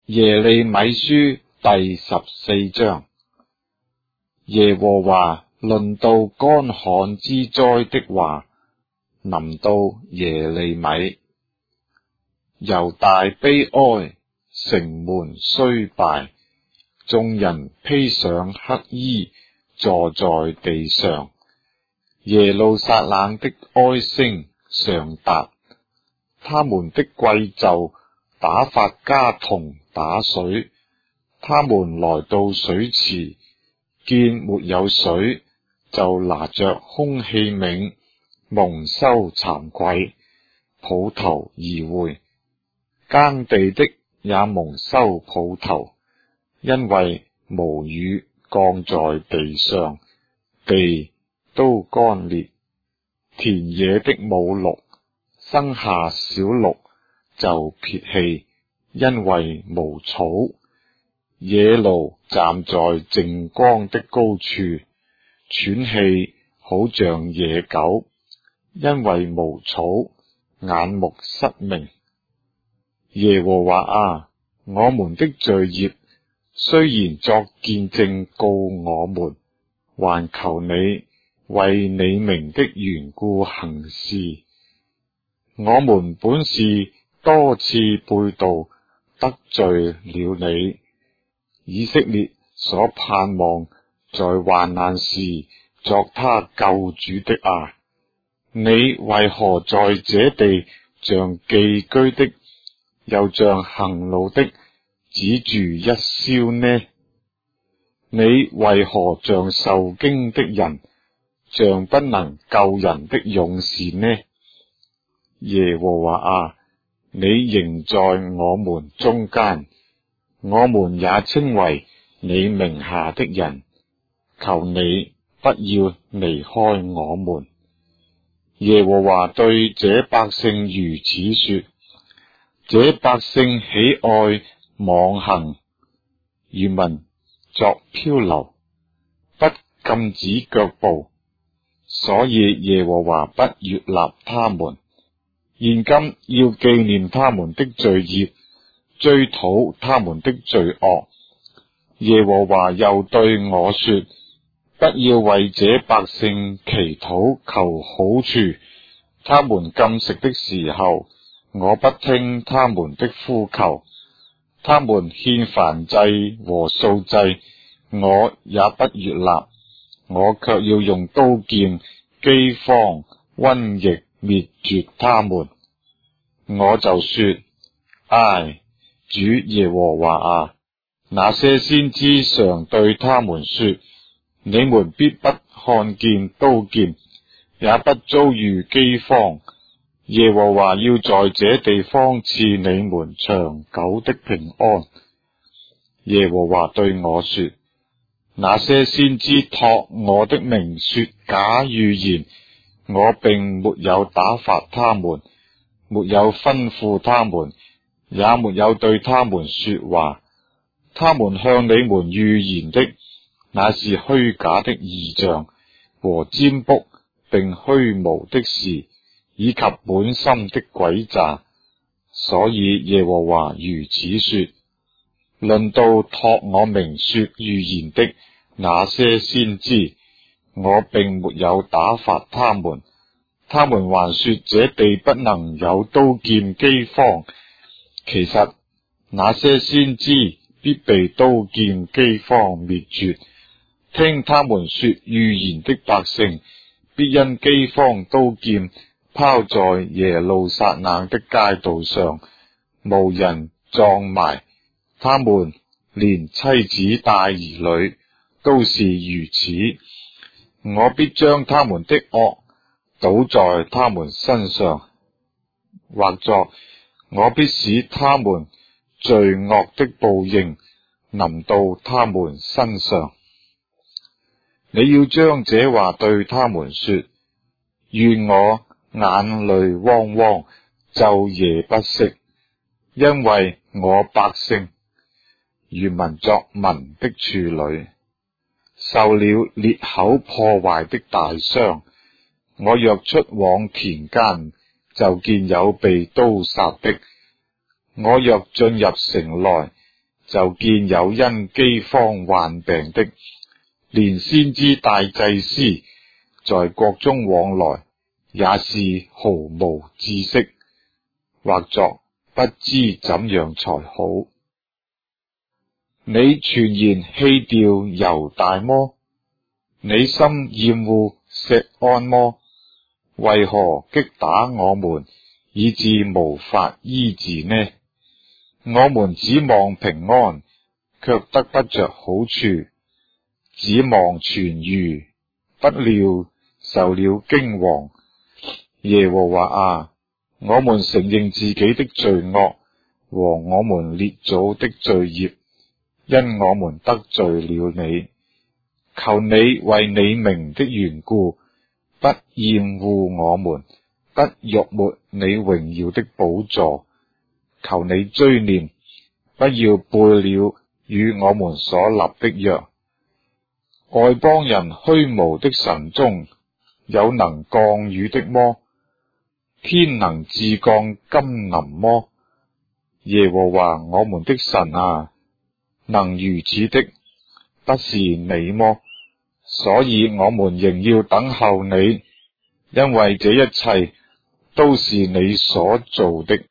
耶利米書第14章。耶和華論到乾旱之災的話，臨到耶利米。猶大悲哀，城門衰敗，眾人披上黑衣，坐在地上。耶路撒冷的哀聲上達，他們的貴冑打發家童打水，他們來到水池，見沒有水，就拿着空器皿，蒙羞慚愧，抱頭而回。耕地的也蒙羞抱頭，因為無雨降在地上，地都乾裂。田野的母鹿生下小鹿就撇棄，因為無草。野驢站在淨光的高處，喘氣好像野狗，因為無草，眼目失明。耶和華啊，我們的罪孽雖然作見證告我們，還求你為你名的緣故行事。我們本是多次背道得罪了你。以色列所盼望在患難時作他救主的啊，你為何在這地像寄居的，又像行路的，止住一宵呢？你為何像受驚的人，像不能救人的勇士呢？耶和華啊，你仍在我們中間，我們也稱為你名下的人，求你不要離開我們。耶和華對這百姓如此說：這百姓喜愛妄行，如民作漂流，不禁止腳步，所以耶和華不悅納他們。現今要紀念他們的罪孽，追討他們的罪惡。耶和華又對我說：不要為這百姓祈禱求好處，他們禁食的時候，我不聽他們的呼求；他們獻燔祭和素祭，我也不悅納。我卻要用刀劍、饑荒、瘟疫滅絕他們。我就說：唉，主耶和華啊，那些先知常對他們說：你們必不看見刀劍，也不遭遇饑荒。耶和華要在這地方賜你們長久的平安。耶和華對我說：那些先知託我的名說假預言，我並沒有打發他們，沒有吩咐他們，也沒有對他們說話。他們向你們預言的，那是虛假的異象和占卜，並虛無的事，以及本心的詭詐。所以耶和華如此說：論到託我名說預言的那些先知，我並沒有打發他們。他們還說這地不能有刀劍饑荒，其實那些先知必被刀劍饑荒滅絕。聽他們說預言的百姓，必因饑荒刀劍拋在耶路撒冷的街道上，無人葬埋，他們連妻子帶兒女都是如此。我必將他們的惡倒在他們身上，或作我必使他們罪惡的報應臨到他們身上。你要將這話對他們說：願我眼淚汪汪，晝夜不息，因為我百姓如民作民的處女，受了裂口破壞的大傷。我若出往田間，就見有被刀殺的；我若進入城內， 就見有因饑荒患病的，連先知大祭司在國中往來，也是毫無知識，或作不知怎樣才好。你全然棄掉猶大麼？你心厭惡錫安麼？為何擊打我們，以致無法醫治呢？我們指望平安，卻得不着好處；指望痊癒，不料受了驚惶。耶和華啊，我們承認自己的罪惡和我們列祖的罪孽，因我們得罪了你。求你為你名的緣故，不厭惡我們，不辱沒你榮耀的寶座。求你追念，不要背了與我們所立的約。外邦人虛無的神中，有能降雨的麼？天能自降甘霖麼？耶和華我們的神啊，能如此的，不是你麼？所以我們仍要等候你，因為這一切都是你所做的。